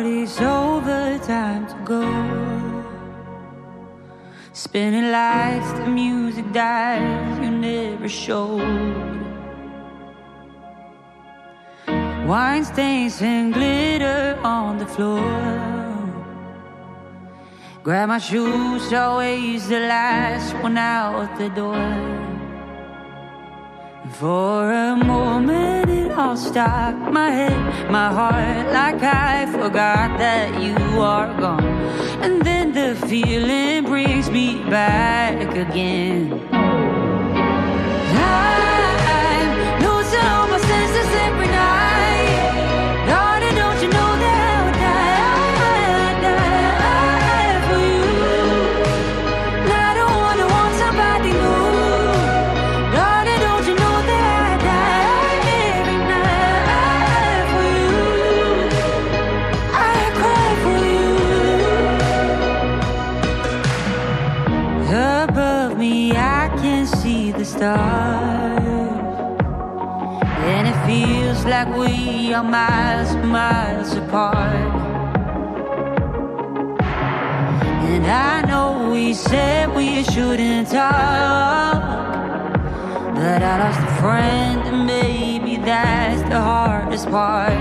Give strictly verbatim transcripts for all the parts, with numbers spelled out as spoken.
party's over, time to go. Spinning lights, the music dies, you never showed. Wine stains and glitter on the floor. Grab my shoes, always the last one out the door. For a moment it all stopped, my head, my heart, like I forgot that you are gone. And then the feeling brings me back again. I'm losing all my senses every night. Darling, don't you know that I would die, die for you. And I don't wanna want somebody new. Darling, don't you know that I die every night for you. I cry for you. Above me I can see the stars, and it feels like we are miles, miles apart. And I know we said we shouldn't talk, but I lost a friend and maybe that's the hardest part.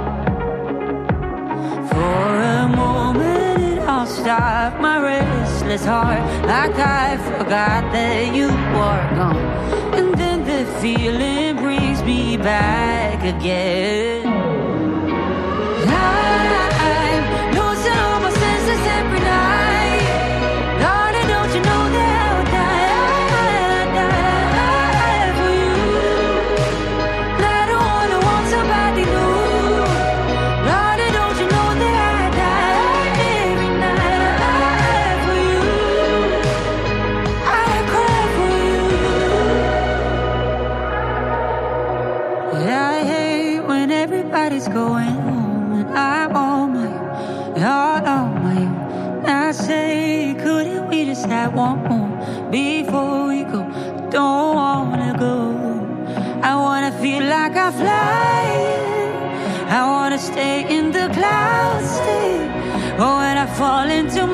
For a moment it all stopped, my restless heart, like I forgot that you were gone. And then the feeling brings me back again. I'm losing all my senses every night. Darling, don't you know that I would die, die for you. And I don't wanna want somebody new. Darling, don't you know that I die every night for you. I cry for you. I hate when everybody's going home and I'm on my own, all on my own. I say, couldn't we just have one more before we go? Don't wanna go. I wanna feel like I fly. I wanna stay in the clouds, stay. Oh, when I fall into